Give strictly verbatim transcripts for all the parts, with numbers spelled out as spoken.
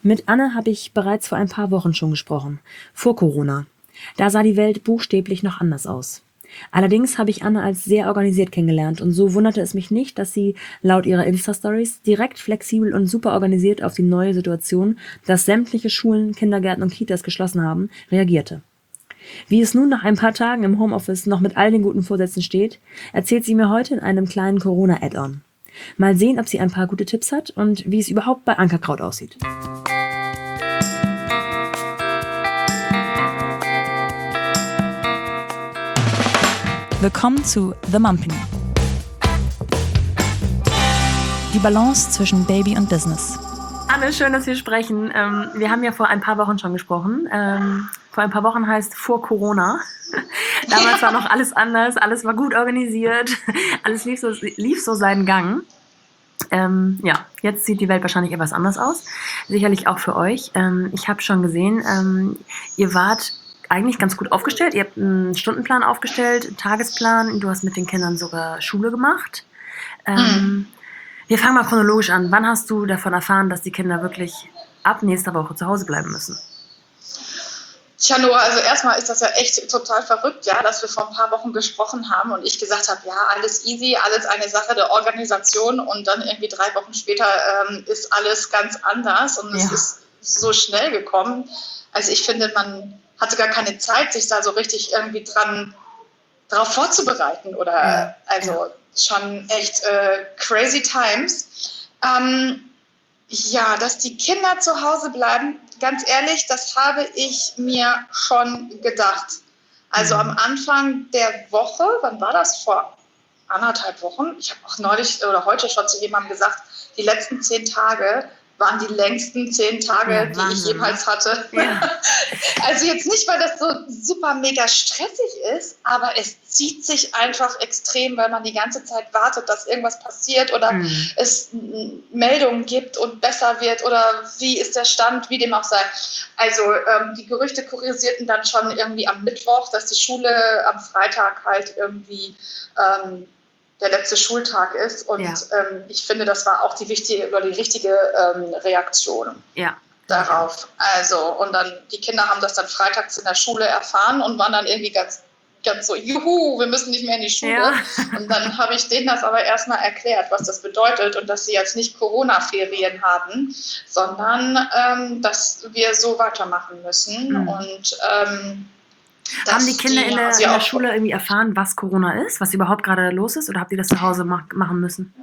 Mit Anne habe ich bereits vor ein paar Wochen schon gesprochen, vor Corona. Da sah die Welt buchstäblich noch anders aus. Allerdings habe ich Anne als sehr organisiert kennengelernt und so wunderte es mich nicht, dass sie laut ihrer Insta-Stories direkt flexibel und super organisiert auf die neue Situation, dass sämtliche Schulen, Kindergärten und Kitas geschlossen haben, reagierte. Wie es nun nach ein paar Tagen im Homeoffice noch mit all den guten Vorsätzen steht, erzählt sie mir heute in einem kleinen Corona-Add-on. Mal sehen, ob sie ein paar gute Tipps hat und wie es überhaupt bei Ankerkraut aussieht. Willkommen zu The Mumpany. Die Balance zwischen Baby und Business. Anne, schön, dass wir sprechen. Ähm, wir haben ja vor ein paar Wochen schon gesprochen. Ähm, vor ein paar Wochen heißt vor Corona. Damals war noch alles anders, alles war gut organisiert, alles lief so, lief so seinen Gang. Ähm, ja, jetzt sieht die Welt wahrscheinlich etwas anders aus. Sicherlich auch für euch. Ähm, ich habe schon gesehen, ähm, ihr wart eigentlich ganz gut aufgestellt. Ihr habt einen Stundenplan aufgestellt, einen Tagesplan. Du hast mit den Kindern sogar Schule gemacht. Ähm, mhm. Wir fangen mal chronologisch an. Wann hast du davon erfahren, dass die Kinder wirklich ab nächster Woche zu Hause bleiben müssen? Tja, Noah, also erstmal ist das ja echt total verrückt, ja, dass wir vor ein paar Wochen gesprochen haben und ich gesagt habe, ja, alles easy, alles eine Sache der Organisation und dann irgendwie drei Wochen später ähm, ist alles ganz anders und ja. Es ist so schnell gekommen. Also ich finde, man hatte gar keine Zeit, sich da so richtig irgendwie dran drauf vorzubereiten oder ja. also ja. schon echt äh, crazy times. Ähm, ja, dass die Kinder zu Hause bleiben, ganz ehrlich, das habe ich mir schon gedacht. Also mhm. am Anfang der Woche, wann war das? Vor anderthalb Wochen. Ich habe auch neulich oder heute schon zu jemandem gesagt, die letzten zehn Tage waren die längsten zehn Tage, ja, die ich jemals hatte. Ja. Also jetzt nicht, weil das so super mega stressig ist, aber es zieht sich einfach extrem, weil man die ganze Zeit wartet, dass irgendwas passiert oder mhm. es Meldungen gibt und besser wird oder wie ist der Stand, wie dem auch sei. Also ähm, die Gerüchte kursierten dann schon irgendwie am Mittwoch, dass die Schule am Freitag halt irgendwie ähm, der letzte Schultag ist und ja. ähm, ich finde, das war auch die wichtige oder die richtige ähm, Reaktion ja. darauf. Also und dann die Kinder haben das dann freitags in der Schule erfahren und waren dann irgendwie ganz, ganz so, juhu, wir müssen nicht mehr in die Schule. Ja. Und dann habe ich denen das aber erstmal erklärt, was das bedeutet und dass sie jetzt nicht Corona-Ferien haben, sondern ähm, dass wir so weitermachen müssen mhm. und ähm, haben die Kinder die, in, der, in der Schule irgendwie erfahren, was Corona ist, was überhaupt gerade los ist? Oder habt ihr das zu Hause mach, machen müssen?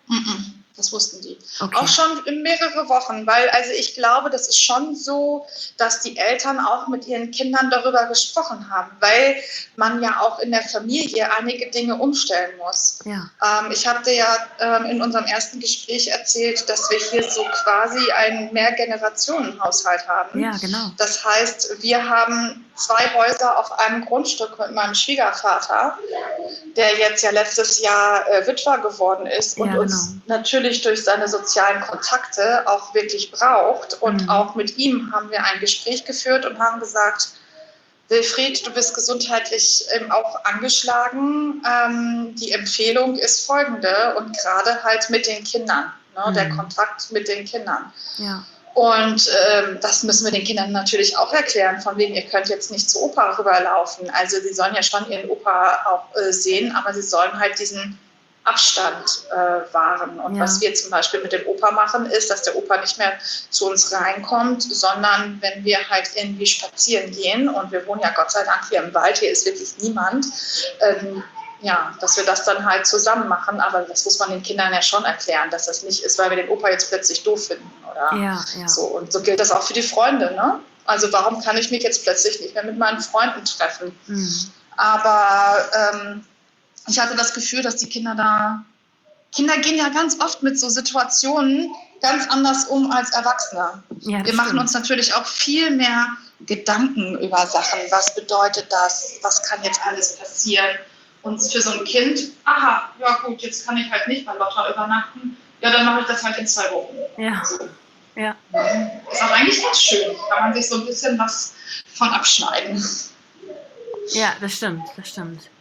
Das wussten die. Okay. Auch schon in mehrere Wochen, weil also ich glaube, das ist schon so, dass die Eltern auch mit ihren Kindern darüber gesprochen haben, weil man ja auch in der Familie einige Dinge umstellen muss. Ja. Ähm, ich habe dir ja ähm, in unserem ersten Gespräch erzählt, dass wir hier so quasi einen Mehrgenerationenhaushalt haben. Ja, genau. Das heißt, wir haben zwei Häuser auf einem Grundstück mit meinem Schwiegervater, der jetzt ja letztes Jahr äh, Witwer geworden ist und ja, genau. uns natürlich durch seine sozialen Kontakte auch wirklich braucht. Und mhm. auch mit ihm haben wir ein Gespräch geführt und haben gesagt, Wilfried, du bist gesundheitlich ähm, auch angeschlagen. Ähm, die Empfehlung ist folgende und gerade halt mit den Kindern, ne, mhm. der Kontakt mit den Kindern. Ja. Und ähm, das müssen wir den Kindern natürlich auch erklären, von wegen, ihr könnt jetzt nicht zu Opa rüberlaufen. Also sie sollen ja schon ihren Opa auch äh, sehen, aber sie sollen halt diesen Abstand äh, wahren. Und ja. was wir zum Beispiel mit dem Opa machen, ist, dass der Opa nicht mehr zu uns reinkommt, sondern wenn wir halt irgendwie spazieren gehen, und wir wohnen ja Gott sei Dank hier im Wald, hier ist wirklich niemand, ähm, ja, dass wir das dann halt zusammen machen, aber das muss man den Kindern ja schon erklären, dass das nicht ist, weil wir den Opa jetzt plötzlich doof finden, oder? Ja, ja. So, und so gilt das auch für die Freunde, ne? Also warum kann ich mich jetzt plötzlich nicht mehr mit meinen Freunden treffen? Mhm. Aber ähm, ich hatte das Gefühl, dass die Kinder da, Kinder gehen ja ganz oft mit so Situationen ganz anders um als Erwachsene. Ja, wir machen stimmt. uns natürlich auch viel mehr Gedanken über Sachen. Was bedeutet das? Was kann jetzt alles passieren? Und für so ein Kind, aha, ja gut, jetzt kann ich halt nicht bei Lotta übernachten. Ja, dann mache ich das halt in zwei Wochen. Ja. So. Ja. Ist auch eigentlich ganz schön. Kann man sich so ein bisschen was von abschneiden. Ja, das stimmt, das stimmt.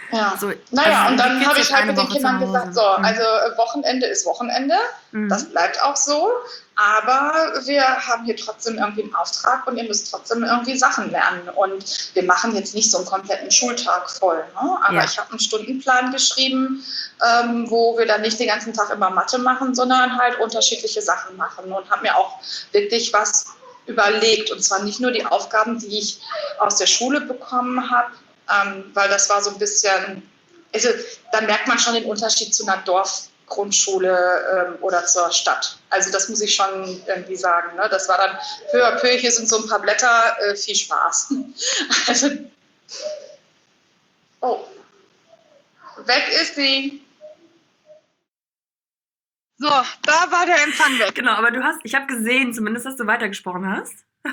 Ja. So, naja, also und dann habe ich halt mit den Woche Kindern gesagt, so, mhm. also Wochenende ist Wochenende, mhm. das bleibt auch so, aber wir haben hier trotzdem irgendwie einen Auftrag und ihr müsst trotzdem irgendwie Sachen lernen und wir machen jetzt nicht so einen kompletten Schultag voll, ne? Aber ja. ich habe einen Stundenplan geschrieben, ähm, wo wir dann nicht den ganzen Tag immer Mathe machen, sondern halt unterschiedliche Sachen machen und habe mir auch wirklich was überlegt und zwar nicht nur die Aufgaben, die ich aus der Schule bekommen habe, Ähm, weil das war so ein bisschen, also da merkt man schon den Unterschied zu einer Dorfgrundschule ähm, oder zur Stadt. Also das muss ich schon irgendwie sagen. Ne? Das war dann peu à peu, hier sind so ein paar Blätter, äh, viel Spaß. Also, oh, weg ist sie. So, da war der Empfang weg. Genau, aber du hast, ich habe gesehen zumindest, dass du weitergesprochen hast.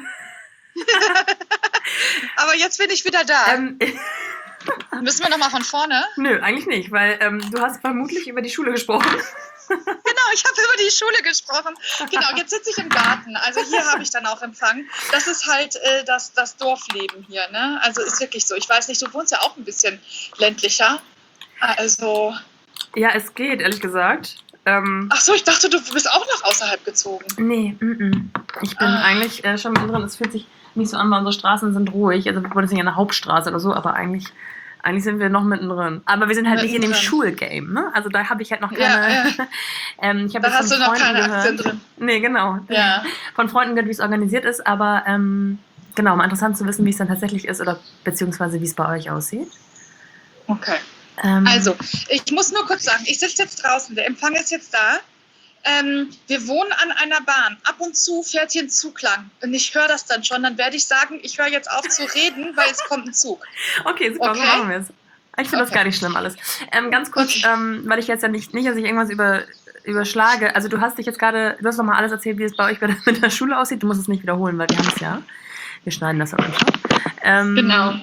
Aber jetzt bin ich wieder da. Ähm, Müssen wir nochmal von vorne? Nö, eigentlich nicht, weil ähm, du hast vermutlich über die Schule gesprochen. Genau, ich habe über die Schule gesprochen. Genau, jetzt sitze ich im Garten. Also hier habe ich dann auch Empfang. Das ist halt äh, das, das Dorfleben hier, ne? Also ist wirklich so. Ich weiß nicht, du wohnst ja auch ein bisschen ländlicher. Also... Ja, es geht, ehrlich gesagt. Ähm, Ach so, ich dachte, du bist auch noch außerhalb gezogen. Nee, m-m. Ich bin ah. eigentlich äh, schon mittendrin. Es fühlt sich nicht so an, weil unsere Straßen sind ruhig. Also wir wohnen jetzt nicht an der Hauptstraße oder so, aber eigentlich, eigentlich sind wir noch mittendrin. Aber wir sind halt mittendrin. Nicht in dem Schulgame, ne? Also da habe ich halt noch keine... Ja, ja. ähm, ich da hast du noch Freunden keine gehört. Aktien drin. Nee, genau. Ja. Von Freunden gehört, wie es organisiert ist, aber ähm, genau, mal interessant zu wissen, wie es dann tatsächlich ist oder beziehungsweise wie es bei euch aussieht. Okay. Ähm, also, ich muss nur kurz sagen, ich sitze jetzt draußen, der Empfang ist jetzt da. Ähm, wir wohnen an einer Bahn. Ab und zu fährt hier ein Zug lang. Und ich höre das dann schon. Dann werde ich sagen, ich höre jetzt auf zu reden, weil es kommt ein Zug. Okay, super, okay. So machen wir es. Ich finde okay. das gar nicht schlimm alles. Ähm, ganz kurz, okay. ähm, weil ich jetzt ja nicht, nicht, dass ich irgendwas über, überschlage. Also du hast dich jetzt gerade, du hast nochmal alles erzählt, wie es bei euch mit der Schule aussieht. Du musst es nicht wiederholen, weil wir haben es ja. Wir schneiden das am Anfang. Ähm, genau.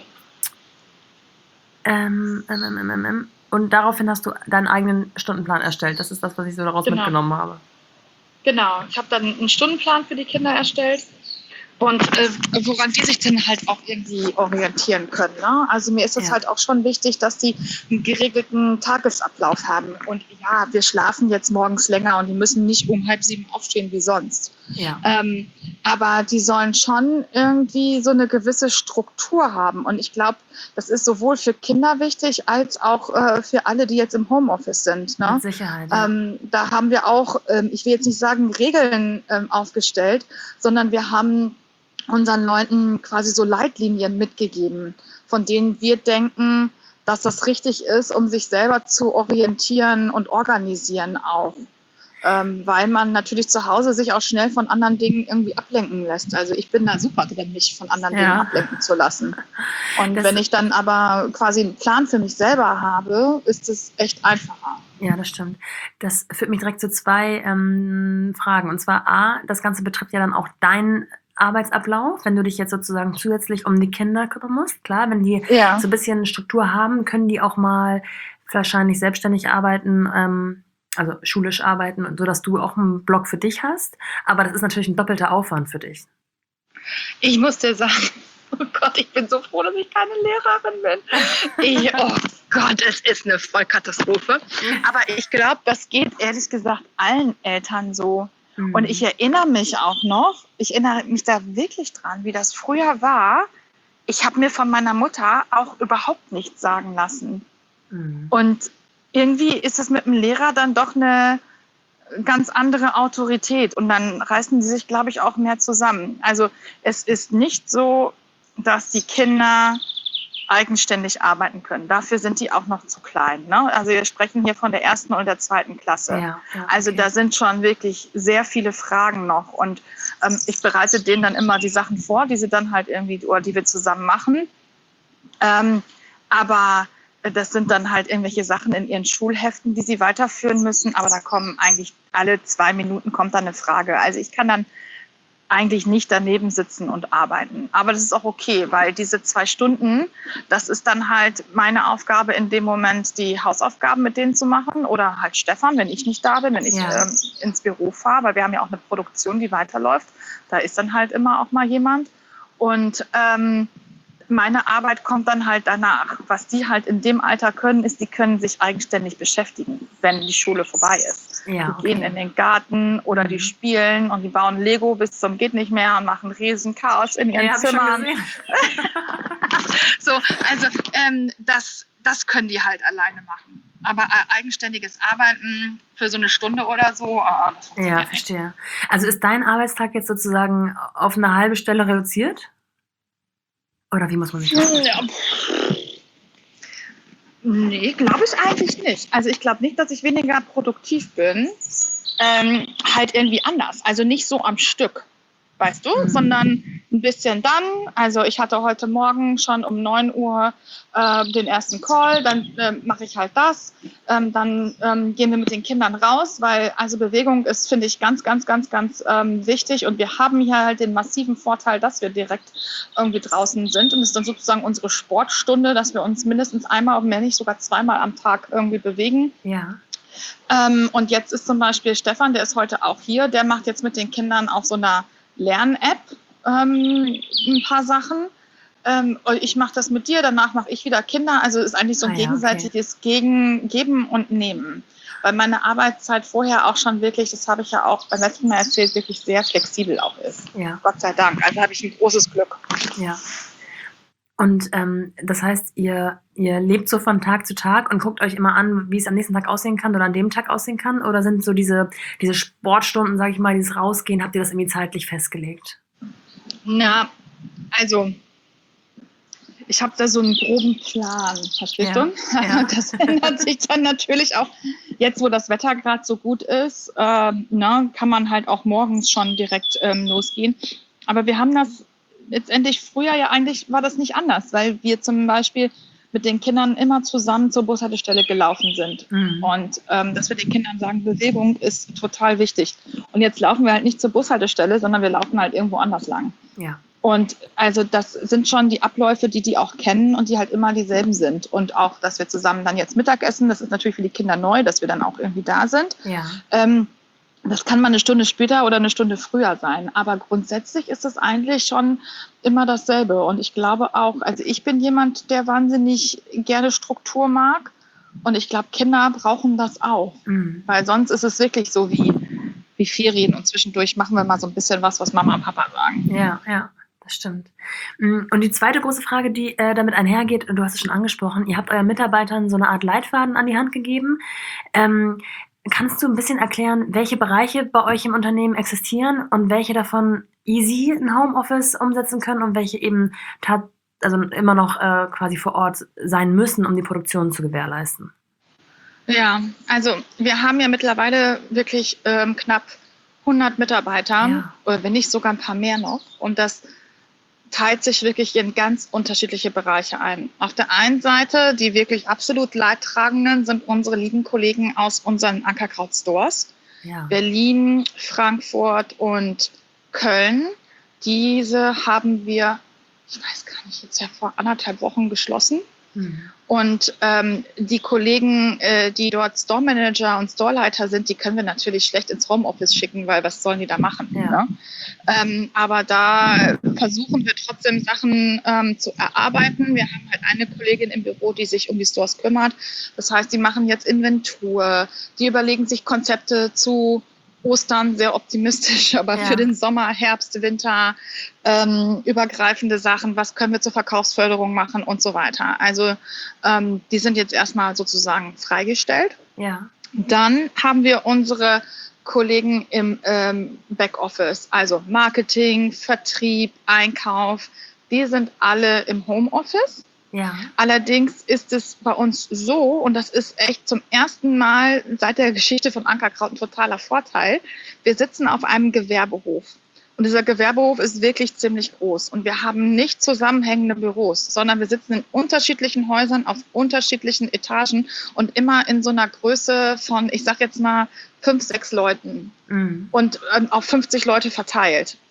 Ähm, ähm, ähm, ähm, ähm. Und daraufhin hast du deinen eigenen Stundenplan erstellt. Das ist das, was ich so daraus genau. mitgenommen habe. Genau. Ich habe dann einen Stundenplan für die Kinder erstellt und äh, woran die sich dann halt auch irgendwie orientieren können. Ne? Also mir ist es ja. halt auch schon wichtig, dass die einen geregelten Tagesablauf haben. Und ja, wir schlafen jetzt morgens länger und die müssen nicht um halb sieben aufstehen wie sonst. Ja. Ähm, aber die sollen schon irgendwie so eine gewisse Struktur haben. Und ich glaube, das ist sowohl für Kinder wichtig, als auch äh, für alle, die jetzt im Homeoffice sind. Ne? Mit Sicherheit. Ja. Ähm, da haben wir auch, ähm, ich will jetzt nicht sagen, Regeln ähm, aufgestellt, sondern wir haben unseren Leuten quasi so Leitlinien mitgegeben, von denen wir denken, dass das richtig ist, um sich selber zu orientieren und organisieren auch. Ähm, weil man natürlich zu Hause sich auch schnell von anderen Dingen irgendwie ablenken lässt. Also ich bin da super drin, mich von anderen ja. Dingen ablenken zu lassen. Und das wenn ich dann aber quasi einen Plan für mich selber habe, ist es echt einfacher. Ja, das stimmt. Das führt mich direkt zu zwei ähm, Fragen. Und zwar A, das Ganze betrifft ja dann auch deinen Arbeitsablauf, wenn du dich jetzt sozusagen zusätzlich um die Kinder kümmern musst. Klar, wenn die ja. so ein bisschen Struktur haben, können die auch mal wahrscheinlich selbstständig arbeiten, ähm, also schulisch arbeiten, und so, dass du auch einen Block für dich hast. Aber das ist natürlich ein doppelter Aufwand für dich. Ich muss dir sagen, oh Gott, ich bin so froh, dass ich keine Lehrerin bin. Ich, oh Gott, es ist eine Vollkatastrophe. Aber ich glaube, das geht ehrlich gesagt allen Eltern so. Mhm. Und ich erinnere mich auch noch, ich erinnere mich da wirklich dran, wie das früher war. Ich habe mir von meiner Mutter auch überhaupt nichts sagen lassen. Mhm. Und irgendwie ist es mit dem Lehrer dann doch eine ganz andere Autorität. Und dann reißen sie sich, glaube ich, auch mehr zusammen. Also es ist nicht so, dass die Kinder eigenständig arbeiten können. Dafür sind die auch noch zu klein. Ne? Also wir sprechen hier von der ersten und der zweiten Klasse. Ja, ja, okay. Also da sind schon wirklich sehr viele Fragen noch. Und ähm, ich bereite denen dann immer die Sachen vor, die sie dann halt irgendwie, oder die wir zusammen machen. Ähm, aber das sind dann halt irgendwelche Sachen in ihren Schulheften, die sie weiterführen müssen. Aber da kommen eigentlich alle zwei Minuten kommt dann eine Frage. Also ich kann dann eigentlich nicht daneben sitzen und arbeiten. Aber das ist auch okay, weil diese zwei Stunden, das ist dann halt meine Aufgabe in dem Moment, die Hausaufgaben mit denen zu machen oder halt Stefan, wenn ich nicht da bin, wenn ich ja. ähm, ins Büro fahre, weil wir haben ja auch eine Produktion, die weiterläuft. Da ist dann halt immer auch mal jemand. Und ähm, meine Arbeit kommt dann halt danach. Was die halt in dem Alter können, ist, die können sich eigenständig beschäftigen, wenn die Schule vorbei ist. Ja, die gehen in den Garten oder die spielen und die bauen Lego bis zum geht nicht mehr und machen riesen Chaos in ihren ja, Zimmern. So, also ähm, das, das können die halt alleine machen. Aber äh, eigenständiges Arbeiten für so eine Stunde oder so, ah, das funktioniert Ja, verstehe. Also ist dein Arbeitstag jetzt sozusagen auf eine halbe Stelle reduziert? Oder wie muss man sich das vorstellen? Ja. Nee, glaube ich eigentlich nicht. Also ich glaube nicht, dass ich weniger produktiv bin. Ähm, halt irgendwie anders. Also nicht so am Stück, weißt du, mhm. sondern ein bisschen dann. Also ich hatte heute Morgen schon um neun Uhr äh, den ersten Call, dann äh, mache ich halt das. Ähm, dann ähm, gehen wir mit den Kindern raus, weil also Bewegung ist, finde ich, ganz, ganz, ganz, ganz ähm, wichtig. Und wir haben hier halt den massiven Vorteil, dass wir direkt irgendwie draußen sind. Und es ist dann sozusagen unsere Sportstunde, dass wir uns mindestens einmal, wenn nicht sogar zweimal am Tag irgendwie bewegen. Ja. Ähm, und jetzt ist zum Beispiel Stefan, der ist heute auch hier, der macht jetzt mit den Kindern auf so einer Lern-App ähm, ein paar Sachen. Ähm, ich mache das mit dir, danach mache ich wieder Kinder. Also es ist eigentlich so ein ah, ja, gegenseitiges okay. Gegen, Geben und Nehmen. Weil meine Arbeitszeit vorher auch schon wirklich, das habe ich ja auch beim letzten Mal erzählt, wirklich sehr flexibel auch ist. Ja. Gott sei Dank. Also habe ich ein großes Glück. Ja. Und ähm, das heißt, ihr, ihr lebt so von Tag zu Tag und guckt euch immer an, wie es am nächsten Tag aussehen kann oder an dem Tag aussehen kann? Oder sind so diese, diese Sportstunden, sage ich mal, dieses Rausgehen, habt ihr das irgendwie zeitlich festgelegt? Na, also ich habe da so einen groben Plan, verstehst ja, du? Ja. Das ändert sich dann natürlich auch, jetzt wo das Wetter gerade so gut ist, äh, na, kann man halt auch morgens schon direkt ähm, losgehen. Aber wir haben das letztendlich früher ja eigentlich war das nicht anders, weil wir zum Beispiel mit den Kindern immer zusammen zur Bushaltestelle gelaufen sind. Mhm. Und ähm, dass wir den Kindern sagen, Bewegung ist total wichtig. Und jetzt laufen wir halt nicht zur Bushaltestelle, sondern wir laufen halt irgendwo anders lang. Ja. Und also das sind schon die Abläufe, die die auch kennen und die halt immer dieselben sind. Und auch, dass wir zusammen dann jetzt Mittag essen, das ist natürlich für die Kinder neu, dass wir dann auch irgendwie da sind. Ja. Ähm, Das kann mal eine Stunde später oder eine Stunde früher sein. Aber grundsätzlich ist es eigentlich schon immer dasselbe. Und ich glaube auch, also ich bin jemand, der wahnsinnig gerne Struktur mag. Und ich glaube, Kinder brauchen das auch. Mhm. Weil sonst ist es wirklich so wie, wie Ferien. Und zwischendurch machen wir mal so ein bisschen was, was Mama und Papa sagen. Ja, ja. Das stimmt. Und die zweite große Frage, die äh, damit einhergeht, du hast es schon angesprochen, ihr habt euren Mitarbeitern so eine Art Leitfaden an die Hand gegeben. Ähm, Kannst du ein bisschen erklären, welche Bereiche bei euch im Unternehmen existieren und welche davon easy ein Homeoffice umsetzen können und welche eben tat, also immer noch äh, quasi vor Ort sein müssen, um die Produktion zu gewährleisten? Ja, also wir haben ja mittlerweile wirklich ähm, knapp hundert Mitarbeiter, ja. oder wenn nicht sogar ein paar mehr noch. Und das teilt sich wirklich in ganz unterschiedliche Bereiche ein. Auf der einen Seite, die wirklich absolut Leidtragenden, sind unsere lieben Kollegen aus unseren Ankerkraut-Stores. Ja. Berlin, Frankfurt und Köln. Diese haben wir, ich weiß gar nicht, jetzt ja vor anderthalb Wochen geschlossen. Mhm. Und ähm, die Kollegen, äh, die dort Store Manager und Storeleiter sind, die können wir natürlich schlecht ins Homeoffice schicken, weil was sollen die da machen? Ja. Ne? Ähm, aber da versuchen wir trotzdem Sachen ähm, zu erarbeiten. Wir haben halt eine Kollegin im Büro, die sich um die Stores kümmert. Das heißt, die machen jetzt Inventur, die überlegen sich Konzepte zu Ostern, sehr optimistisch, aber ja. für den Sommer, Herbst, Winter, ähm, übergreifende Sachen, was können wir zur Verkaufsförderung machen und so weiter. Also ähm, die sind jetzt erstmal sozusagen freigestellt. Ja. Dann haben wir unsere Kollegen im ähm, Backoffice, also Marketing, Vertrieb, Einkauf, die sind alle im Homeoffice. Ja. Allerdings ist es bei uns so, und das ist echt zum ersten Mal seit der Geschichte von Ankerkraut ein totaler Vorteil, wir sitzen auf einem Gewerbehof. Und dieser Gewerbehof ist wirklich ziemlich groß. Und wir haben nicht zusammenhängende Büros, sondern wir sitzen in unterschiedlichen Häusern auf unterschiedlichen Etagen und immer in so einer Größe von, ich sag jetzt mal, fünf, sechs Leuten. Mhm. Und ähm, auf fünfzig Leute verteilt.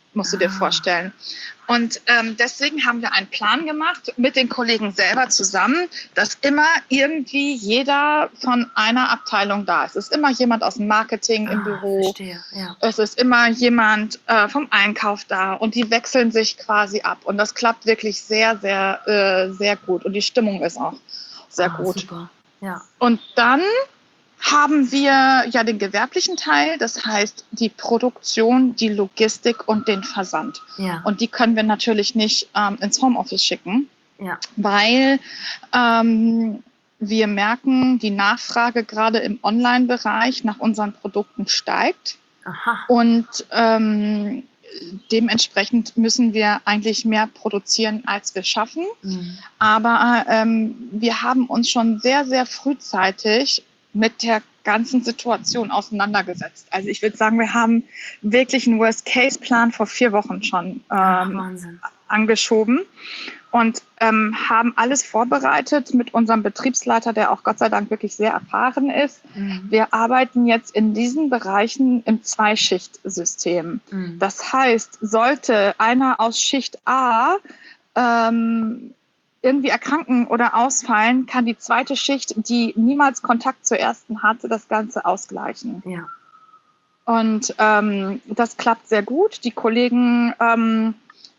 musst du dir vorstellen. Und ähm, deswegen haben wir einen Plan gemacht mit den Kollegen selber zusammen, dass immer irgendwie jeder von einer Abteilung da ist. Es ist immer jemand aus dem Marketing im Ah, Büro. verstehe, ja. Es ist immer jemand äh, vom Einkauf da und die wechseln sich quasi ab. Und das klappt wirklich sehr, sehr, äh, sehr gut. Und die Stimmung ist auch sehr Ah, gut. super, ja. Und dann haben wir ja den gewerblichen Teil, das heißt die Produktion, die Logistik und den Versand. Ja. Und die können wir natürlich nicht ähm, ins Homeoffice schicken, ja. weil ähm, wir merken, die Nachfrage gerade im Online-Bereich nach unseren Produkten steigt. Aha. Und ähm, dementsprechend müssen wir eigentlich mehr produzieren, als wir schaffen. Mhm. Aber ähm, wir haben uns schon sehr, sehr frühzeitig mit der ganzen Situation auseinandergesetzt. Also ich würde sagen, wir haben wirklich einen Worst-Case-Plan vor vier Wochen schon ähm, Ach, angeschoben und ähm, haben alles vorbereitet mit unserem Betriebsleiter, der auch Gott sei Dank wirklich sehr erfahren ist. Mhm. Wir arbeiten jetzt in diesen Bereichen im Zweischichtsystem. Mhm. Das heißt, sollte einer aus Schicht A ähm, irgendwie erkranken oder ausfallen, kann die zweite Schicht, die niemals Kontakt zur ersten hatte, das Ganze ausgleichen. Ja. Und ähm, das klappt sehr gut. Die Kollegen ähm,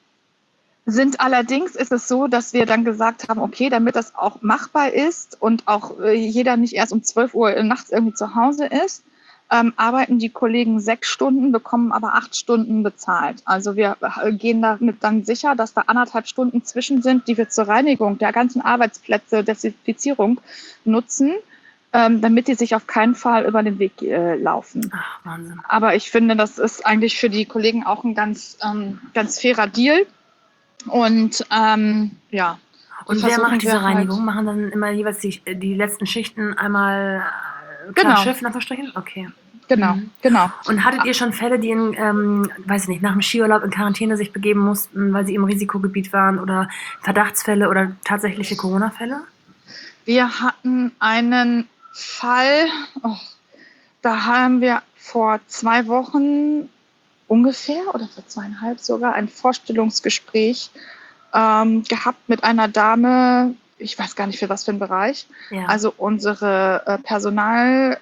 sind allerdings, ist es so, dass wir dann gesagt haben, okay, damit das auch machbar ist und auch äh, jeder nicht erst um zwölf Uhr nachts irgendwie zu Hause ist, Ähm, arbeiten die Kollegen sechs Stunden, bekommen aber acht Stunden bezahlt. Also wir gehen damit dann sicher, dass da anderthalb Stunden zwischen sind, die wir zur Reinigung der ganzen Arbeitsplätze, Desinfizierung nutzen, ähm, damit die sich auf keinen Fall über den Weg äh, laufen. Ach, Wahnsinn. Aber ich finde, das ist eigentlich für die Kollegen auch ein ganz, ähm, ganz fairer Deal. Und ähm, ja. Und wer macht diese Reinigung? Halt Machen dann immer jeweils die, die letzten Schichten einmal Genau. Schiff in Anführungsstrichen? Okay. Genau, mhm. genau. Und hattet ihr schon Fälle, die in, ähm, weiß ich nicht, nach dem Skiurlaub in Quarantäne sich begeben mussten, weil sie im Risikogebiet waren oder Verdachtsfälle oder tatsächliche Corona-Fälle? Wir hatten einen Fall, oh, da haben wir vor zwei Wochen ungefähr oder vor zweieinhalb sogar ein Vorstellungsgespräch ähm, gehabt mit einer Dame, ich weiß gar nicht für was für einen Bereich. Ja. Also unsere äh, Personalchefin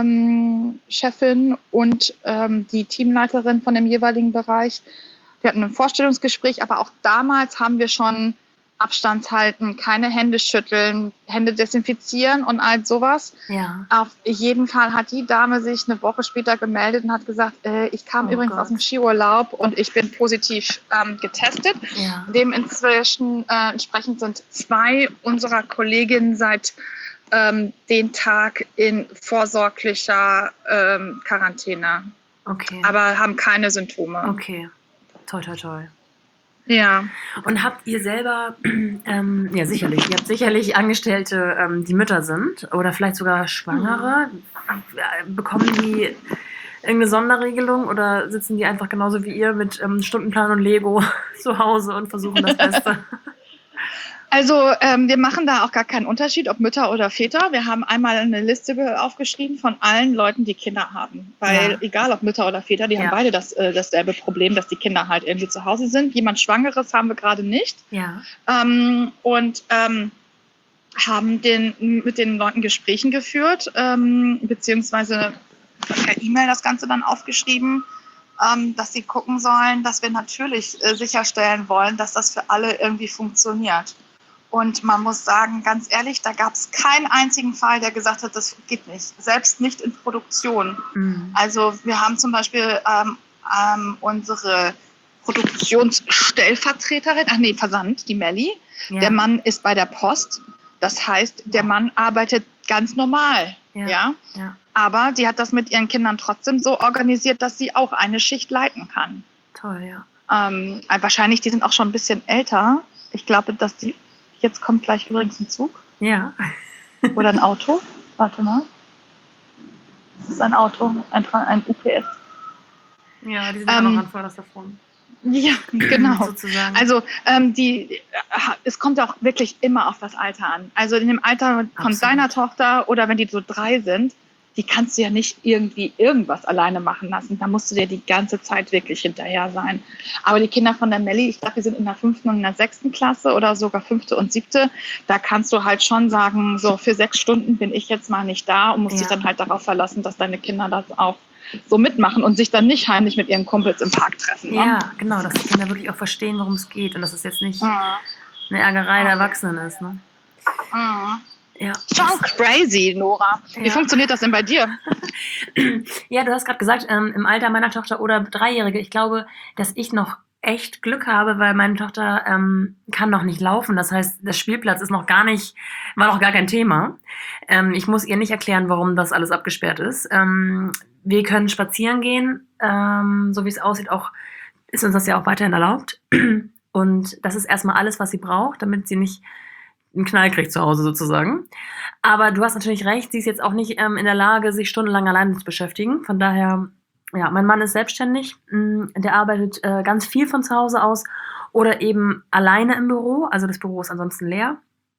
ähm, und ähm, die Teamleiterin von dem jeweiligen Bereich. Wir hatten ein Vorstellungsgespräch, aber auch damals haben wir schon Abstand halten, keine Hände schütteln, Hände desinfizieren und all sowas. Ja. Auf jeden Fall hat die Dame sich eine Woche später gemeldet und hat gesagt, äh, ich kam oh übrigens Gott. aus dem Skiurlaub und ich bin positiv ähm, getestet. Ja. Dem inzwischen äh, entsprechend sind zwei unserer Kolleginnen seit ähm, den Tag in vorsorglicher ähm, Quarantäne. Okay. Aber haben keine Symptome. Okay, toi toi toi. Ja. Und habt ihr selber, ähm, ja sicherlich, ihr habt sicherlich Angestellte, ähm, die Mütter sind oder vielleicht sogar Schwangere. Mhm. Bekommen die irgendeine Sonderregelung oder sitzen die einfach genauso wie ihr mit ähm, Stundenplan und Lego zu Hause und versuchen das Beste? Also ähm, wir machen da auch gar keinen Unterschied, ob Mütter oder Väter. Wir haben einmal eine Liste aufgeschrieben von allen Leuten, die Kinder haben. Weil ja. egal ob Mütter oder Väter, die ja. haben beide das, äh, dasselbe Problem, dass die Kinder halt irgendwie zu Hause sind. Jemand Schwangeres haben wir gerade nicht. Ja. Ähm, und ähm, haben den, mit den Leuten Gesprächen geführt, ähm, beziehungsweise per E-Mail das Ganze dann aufgeschrieben, ähm, dass sie gucken sollen, dass wir natürlich äh, sicherstellen wollen, dass das für alle irgendwie funktioniert. Und man muss sagen, ganz ehrlich, da gab es keinen einzigen Fall, der gesagt hat, das geht nicht. Selbst nicht in Produktion. Mhm. Also wir haben zum Beispiel ähm, ähm, unsere Produktionsstellvertreterin, ach nee, Versand, die Melli. Ja. Der Mann ist bei der Post. Das heißt, der Mann arbeitet ganz normal. Ja. Ja? Ja. Aber die hat das mit ihren Kindern trotzdem so organisiert, dass sie auch eine Schicht leiten kann. Toll, ja. Ähm, wahrscheinlich, die sind auch schon ein bisschen älter. Ich glaube, dass die... Jetzt kommt gleich übrigens ein Zug. Ja. Oder ein Auto. Warte mal. Das ist ein Auto, ein, ein U P S. Ja, die sind ja ähm, noch an vorderster Front. Ja, genau. Sozusagen. Also ähm, die, es kommt auch wirklich immer auf das Alter an. Also in dem Alter von Absolut. deiner Tochter oder wenn die so drei sind, die kannst du ja nicht irgendwie irgendwas alleine machen lassen. Da musst du dir die ganze Zeit wirklich hinterher sein. Aber die Kinder von der Melli, ich glaube, die sind in der fünften und in der sechsten Klasse oder sogar fünfte und siebte. Da kannst du halt schon sagen, so für sechs Stunden bin ich jetzt mal nicht da und musst Ja. dich dann halt darauf verlassen, dass deine Kinder das auch so mitmachen und sich dann nicht heimlich mit ihren Kumpels im Park treffen. Ne? Ja, genau, dass die Kinder wirklich auch verstehen, worum es geht und dass es jetzt nicht Ja. eine Ärgerei der Erwachsenen ist. Ne? Ja. Ja. Schon crazy, Nora. Wie Ja. funktioniert das denn bei dir? Ja, du hast gerade gesagt, ähm, im Alter meiner Tochter oder Dreijährige, ich glaube, dass ich noch echt Glück habe, weil meine Tochter ähm, kann noch nicht laufen. Das heißt, der Spielplatz ist noch gar nicht, war noch gar kein Thema. Ähm, ich muss ihr nicht erklären, warum das alles abgesperrt ist. Ähm, wir können spazieren gehen, ähm, so wie es aussieht, auch ist uns das ja auch weiterhin erlaubt. Und das ist erstmal alles, was sie braucht, damit sie nicht einen Knall kriegt zu Hause sozusagen. Aber du hast natürlich recht, sie ist jetzt auch nicht ähm, in der Lage, sich stundenlang alleine zu beschäftigen. Von daher, ja, mein Mann ist selbstständig, mh, der arbeitet äh, ganz viel von zu Hause aus oder eben alleine im Büro, also das Büro ist ansonsten leer.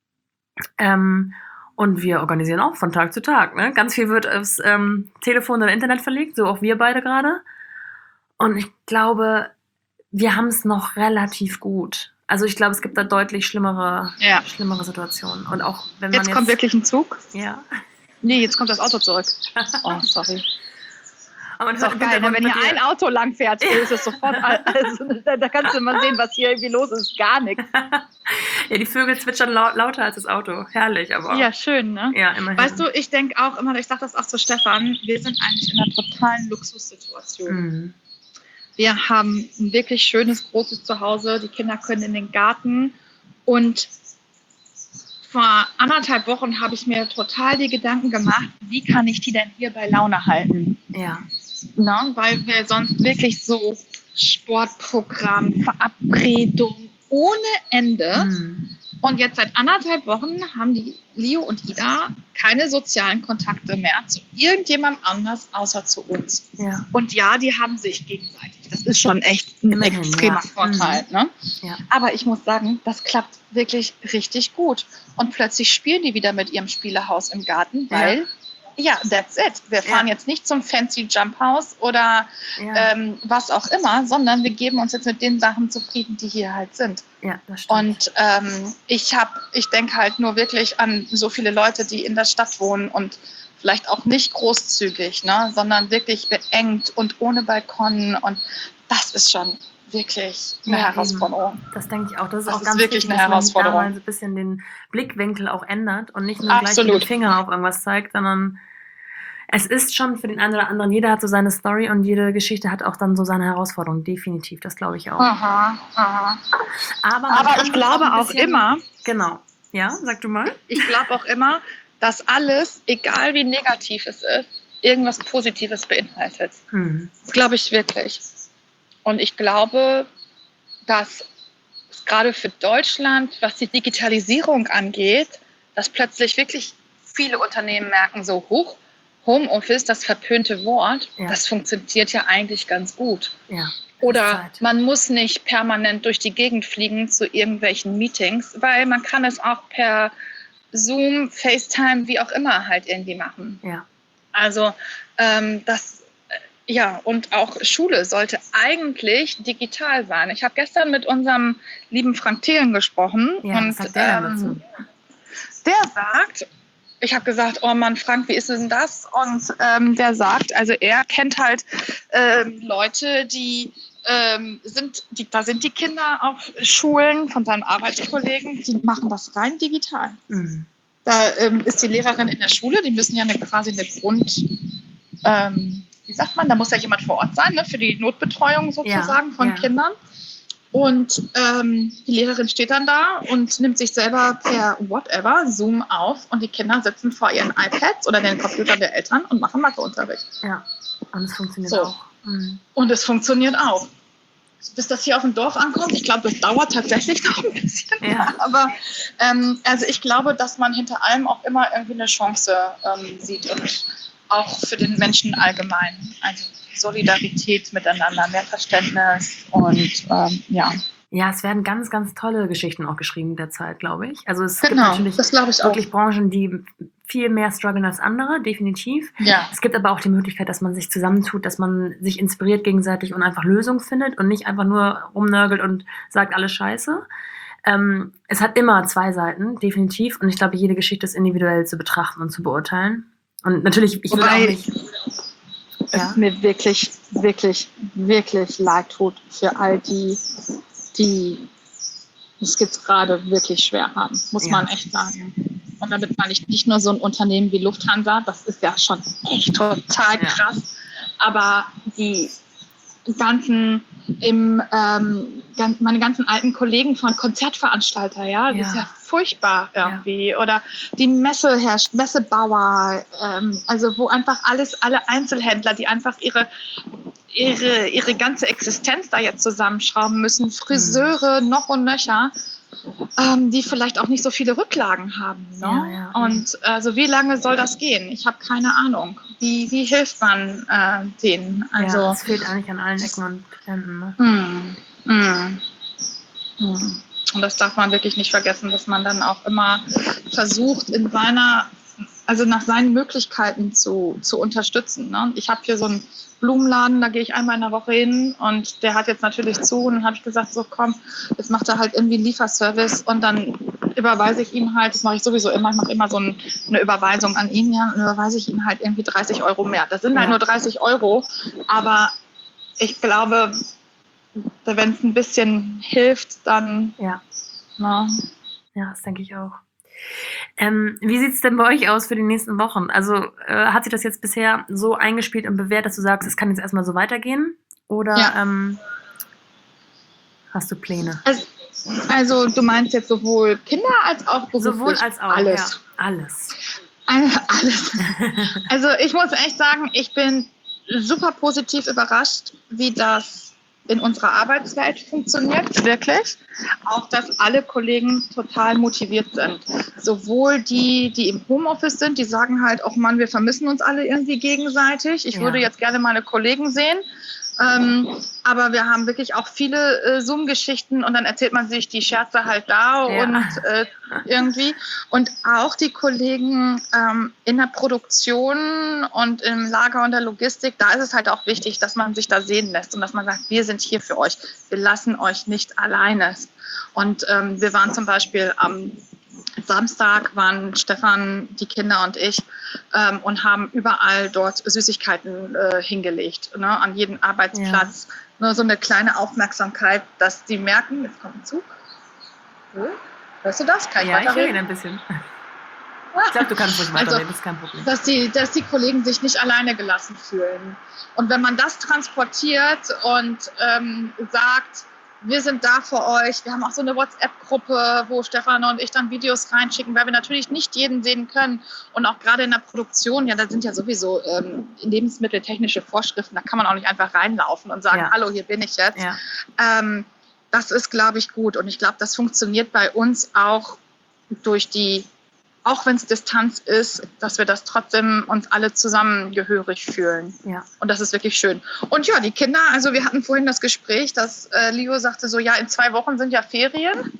Ähm, und wir organisieren auch von Tag zu Tag. Ne? Ganz viel wird aufs ähm, Telefon oder Internet verlegt, so auch wir beide gerade. Und ich glaube, wir haben es noch relativ gut. Also ich glaube, es gibt da deutlich schlimmere, Ja. schlimmere Situationen. Und auch wenn man Jetzt jetzt kommt wirklich ein Zug. ja. Nee, jetzt kommt das Auto zurück. Oh, sorry. Aber man Ist hört auch im geil, ne? Hintergrund Wenn mit hier dir- ein Auto lang fährt, ist es sofort, also, da, da kannst du mal sehen, was hier irgendwie los ist. Gar nichts. Ja, die Vögel zwitschern laut, lauter als das Auto. Herrlich, aber Ja, schön, ne? ja, immerhin. Weißt du, ich denke auch immer, ich sage das auch zu Stefan, wir sind eigentlich in einer totalen Luxussituation. Mhm. Wir haben ein wirklich schönes, großes Zuhause. Die Kinder können in den Garten. Und vor anderthalb Wochen habe ich mir total die Gedanken gemacht, wie kann ich die denn hier bei Laune halten? Ja, Na, weil wir sonst wirklich so Sportprogramm, Verabredung ohne Ende. mhm. Und jetzt seit anderthalb Wochen haben die Leo und Ida keine sozialen Kontakte mehr zu irgendjemandem anders außer zu uns. Ja, Und ja, die haben sich gegenseitig. Das ist schon echt ein Immerhin, extremer ja. Vorteil. Ne? ja, Aber ich muss sagen, das klappt wirklich richtig gut. Und plötzlich spielen die wieder mit ihrem Spielehaus im Garten, weil, ja, that's it. Wir fahren Ja. jetzt nicht zum fancy Jump House oder ja, ähm, was auch immer, sondern wir geben uns jetzt mit den Sachen zufrieden, die hier halt sind. ja, das stimmt. Und ähm, ich habe, ich denke halt nur wirklich an so viele Leute, die in der Stadt wohnen und vielleicht auch nicht großzügig, ne, sondern wirklich beengt und ohne Balkon. Und das ist schon wirklich eine Ja, Herausforderung. Das denke ich auch. Das ist Das auch ist ganz wirklich wichtig, eine dass man Herausforderung. da mal so ein bisschen den Blickwinkel auch ändert und nicht nur gleich Absolut. mit dem Finger auf irgendwas zeigt, sondern es ist schon für den einen oder anderen, jeder hat so seine Story und jede Geschichte hat auch dann so seine Herausforderung. Definitiv, das glaube ich auch. Aha, aha. Aber, man Aber kann ich sich glaube ein auch bisschen- immer, Genau. Ja, sag du mal. ich glaube auch immer, dass alles, egal wie negativ es ist, irgendwas Positives beinhaltet. Hm. Das glaube ich wirklich. Und ich glaube, dass es gerade für Deutschland, was die Digitalisierung angeht, dass plötzlich wirklich viele Unternehmen merken, so hoch, Homeoffice, das verpönte Wort, Ja. das funktioniert ja eigentlich ganz gut. Ja. Oder Zeit. man muss nicht permanent durch die Gegend fliegen zu irgendwelchen Meetings, weil man kann es auch per Zoom, FaceTime, wie auch immer halt irgendwie machen. Ja. Also ähm, das, äh, ja, und auch Schule sollte eigentlich digital sein. Ich habe gestern mit unserem lieben Frank Thelen gesprochen Ja, und was sagt der denn dazu? der sagt, ich habe gesagt, oh Mann, Frank, wie ist denn das? Und ähm, der sagt, also er kennt halt ähm, Leute, die ähm, sind, die, da sind die Kinder auf Schulen von seinen Arbeitskollegen, die machen das rein digital. Hm. Da ähm, ist die Lehrerin in der Schule, die müssen ja eine, quasi eine Grund, ähm, wie sagt man, da muss ja jemand vor Ort sein, ne, für die Notbetreuung sozusagen Ja, von ja. Kindern. Und ähm, die Lehrerin steht dann da und nimmt sich selber per whatever Zoom auf und die Kinder sitzen vor ihren iPads oder den Computern der Eltern und machen Matheunterricht. Ja. Und es funktioniert So. auch. Hm. Und es funktioniert auch. Bis das hier auf dem Dorf ankommt, ich glaube, das dauert tatsächlich noch ein bisschen. Ja. Aber ähm, also ich glaube, dass man hinter allem auch immer irgendwie eine Chance ähm, sieht und auch für den Menschen allgemein. Also Solidarität miteinander, mehr Verständnis und ähm, ja. Ja, es werden ganz, ganz tolle Geschichten auch geschrieben derzeit, glaube ich. Also es gibt Genau, natürlich das glaube ich auch. wirklich Branchen, die viel mehr strugglen als andere, definitiv. Ja. Es gibt aber auch die Möglichkeit, dass man sich zusammentut, dass man sich inspiriert gegenseitig und einfach Lösungen findet und nicht einfach nur rumnörgelt und sagt, alles scheiße. Ähm, es hat immer zwei Seiten, definitiv. Und ich glaube, jede Geschichte ist individuell zu betrachten und zu beurteilen. Und natürlich, ich will Wobei auch nicht... es ja? mir wirklich, wirklich, wirklich leid tut für all die, die es jetzt gerade wirklich schwer haben, muss ja. man echt sagen. Und damit meine ich nicht nur so ein Unternehmen wie Lufthansa, das ist ja schon echt total krass, ja. aber die ganzen, im, ähm, meine ganzen alten Kollegen von Konzertveranstalter, ja, das ja. ist ja furchtbar irgendwie. Ja. Oder die Messeherst- Messebauer, ähm, also wo einfach alles, alle Einzelhändler, die einfach ihre ihre, ihre ganze Existenz da jetzt zusammenschrauben müssen, Friseure mhm. noch und nöcher, ähm, die vielleicht auch nicht so viele Rücklagen haben. Ne? Ja, ja. Und also wie lange soll das gehen? Ich habe keine Ahnung. Wie, wie hilft man äh, denen? Also, ja, es fehlt eigentlich an allen Ecken und Enden. Ne? Mm, mm, mm. Und das darf man wirklich nicht vergessen, dass man dann auch immer versucht, in seiner, also nach seinen Möglichkeiten zu, zu unterstützen. Ne? Ich habe hier so einen Blumenladen, da gehe ich einmal in der Woche hin und der hat jetzt natürlich zu und dann habe ich gesagt, so komm, jetzt macht er halt irgendwie einen Lieferservice und dann überweise ich ihm halt, das mache ich sowieso immer, ich mache immer so ein, eine Überweisung an ihn, ja, und überweise ich ihm halt irgendwie dreißig Euro mehr. Das sind ja. halt nur dreißig Euro, aber ich glaube, wenn es ein bisschen hilft, dann... Ja, na, ja, das denke ich auch. Ähm, wie sieht es denn bei euch aus für die nächsten Wochen? Also äh, hat sich das jetzt bisher so eingespielt und bewährt, dass du sagst, es kann jetzt erstmal so weitergehen? Oder ja. ähm, hast du Pläne? Also, also du meinst jetzt sowohl Kinder als auch beruflich? Sowohl als auch, alles. Ja, alles. Alles. Also ich muss echt sagen, ich bin super positiv überrascht, wie das in unserer Arbeitswelt funktioniert, wirklich. Auch, dass alle Kollegen total motiviert sind. Sowohl die, die im Homeoffice sind, die sagen halt, oh Mann, wir vermissen uns alle irgendwie gegenseitig. Ich ja. würde jetzt gerne meine Kollegen sehen. Ähm, aber wir haben wirklich auch viele äh, Zoom-Geschichten und dann erzählt man sich die Scherze halt da ja. und äh, irgendwie. Und auch die Kollegen ähm, in der Produktion und im Lager und der Logistik, da ist es halt auch wichtig, dass man sich da sehen lässt und dass man sagt, wir sind hier für euch, wir lassen euch nicht alleine. Und ähm, wir waren zum Beispiel am Samstag waren Stefan, die Kinder und ich ähm, und haben überall dort Süßigkeiten äh, hingelegt, ne, an jedem Arbeitsplatz. Ja. Nur so eine kleine Aufmerksamkeit, dass die merken, jetzt kommt ein Zug. Cool. Hörst du das? Kann ich ja, ich höre ihn ein bisschen. Ich glaube, du kannst ruhig weiterreden, also, das ist kein Problem. Dass die, dass die Kollegen sich nicht alleine gelassen fühlen. Und wenn man das transportiert und ähm, sagt, wir sind da für euch. Wir haben auch so eine WhatsApp-Gruppe, wo Stefan und ich dann Videos reinschicken, weil wir natürlich nicht jeden sehen können. Und auch gerade in der Produktion, ja, da sind ja sowieso ähm, lebensmitteltechnische Vorschriften. Da kann man auch nicht einfach reinlaufen und sagen, ja. hallo, hier bin ich jetzt. Ja. Ähm, das ist, glaube ich, gut. Und ich glaube, das funktioniert bei uns auch durch die, auch wenn es Distanz ist, dass wir das trotzdem uns alle zusammengehörig fühlen. Ja. Und das ist wirklich schön. Und ja, die Kinder, also wir hatten vorhin das Gespräch, dass äh, Leo sagte so, ja, in zwei Wochen sind ja Ferien.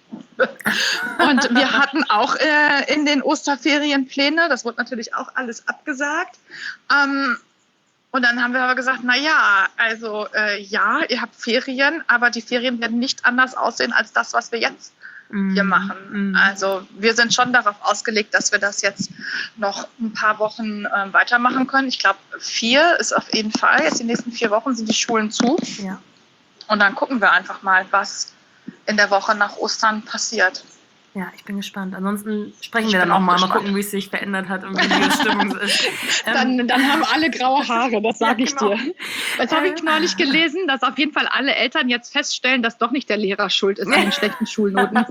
Und wir hatten auch äh, in den Osterferien Pläne. Das wurde natürlich auch alles abgesagt. Ähm, und dann haben wir aber gesagt, na ja, also äh, ja, ihr habt Ferien, aber die Ferien werden nicht anders aussehen als das, was wir jetzt hier machen. Mm. Also wir sind schon darauf ausgelegt, dass wir das jetzt noch ein paar Wochen äh, weitermachen können. Ich glaube, vier ist auf jeden Fall. Jetzt die nächsten vier Wochen sind die Schulen zu. Ja. Und dann gucken wir einfach mal, was in der Woche nach Ostern passiert. Ja, ich bin gespannt. Ansonsten sprechen ich wir dann auch mal, gespannt. mal gucken, wie es sich verändert hat und wie die Stimmung ist. dann, ähm, dann haben alle graue Haare, das sage ja, genau. ich dir. Das habe ich neulich gelesen, dass auf jeden Fall alle Eltern jetzt feststellen, dass doch nicht der Lehrer schuld ist an den schlechten Schulnoten.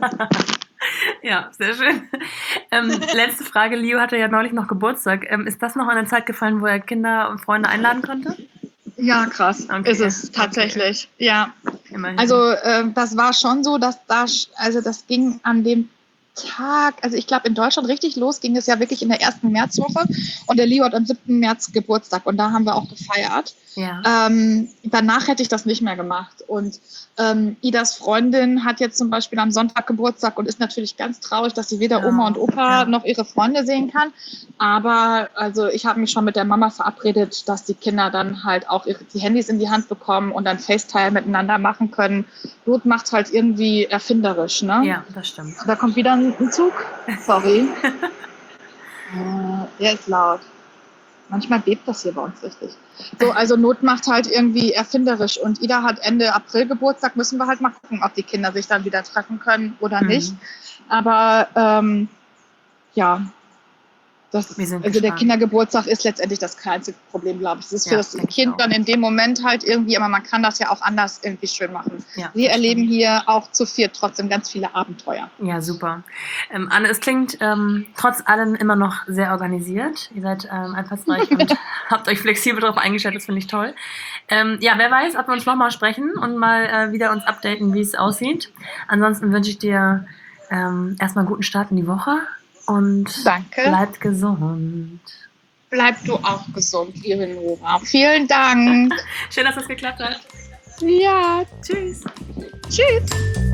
Ja, sehr schön. Ähm, letzte Frage, Leo hatte ja neulich noch Geburtstag. Ähm, ist das noch an eine Zeit gefallen, wo er Kinder und Freunde einladen konnte? Ja, krass, okay. ist es tatsächlich, okay. ja. Immerhin. Also äh, das war schon so, dass das, also das ging an dem Tag, also ich glaube in Deutschland richtig los ging es ja wirklich in der ersten Märzwoche und der Leo hat am siebten März Geburtstag und da haben wir auch gefeiert. Ja. Ähm, danach hätte ich das nicht mehr gemacht und ähm, Idas Freundin hat jetzt zum Beispiel am Sonntag Geburtstag und ist natürlich ganz traurig, dass sie weder Ja, Oma und Opa ja. noch ihre Freunde sehen kann, aber also ich habe mich schon mit der Mama verabredet, dass die Kinder dann halt auch ihre, die Handys in die Hand bekommen und dann FaceTime miteinander machen können. Not macht halt irgendwie erfinderisch, ne? Ja, das stimmt. Da kommt wieder ein, ein Zug. Sorry. äh, der ist laut. Manchmal bebt das hier bei uns richtig. So, also Not macht halt irgendwie erfinderisch. Und Ida hat Ende April Geburtstag. Müssen wir halt mal gucken, ob die Kinder sich dann wieder treffen können oder Mhm. nicht. Aber ähm, ja, das, Wir sind also der gespannt. Kindergeburtstag ist letztendlich das kleinste Problem, glaube ich. Es ist für Ja, das denke ich Kind auch. dann in dem Moment halt irgendwie, aber man kann das ja auch anders irgendwie schön machen. Ja, Wir das erleben stimmt. hier auch zu viert trotzdem ganz viele Abenteuer. Ja, super. Ähm, Anne, es klingt ähm, trotz allem immer noch sehr organisiert. Ihr seid ähm, einfallsreich und habt euch flexibel darauf eingestellt. Das finde ich toll. Ähm, ja, wer weiß, ob wir uns nochmal sprechen und mal äh, wieder uns updaten, wie es aussieht. Ansonsten wünsche ich dir ähm, erstmal einen guten Start in die Woche und Danke. bleibt gesund. Bleib du auch gesund, liebe Nora. Vielen Dank. Schön, dass das geklappt hat. Ja, Tschüss. tschüss.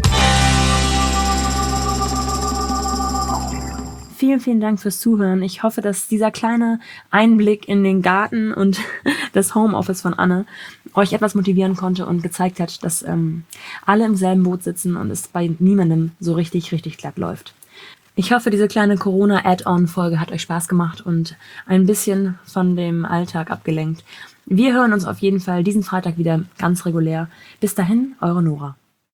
Vielen, vielen Dank fürs Zuhören. Ich hoffe, dass dieser kleine Einblick in den Garten und das Homeoffice von Anne euch etwas motivieren konnte und gezeigt hat, dass ähm, alle im selben Boot sitzen und es bei niemandem so richtig, richtig glatt läuft. Ich hoffe, diese kleine Corona-Add-on-Folge hat euch Spaß gemacht und ein bisschen von dem Alltag abgelenkt. Wir hören uns auf jeden Fall diesen Freitag wieder ganz regulär. Bis dahin, eure Nora.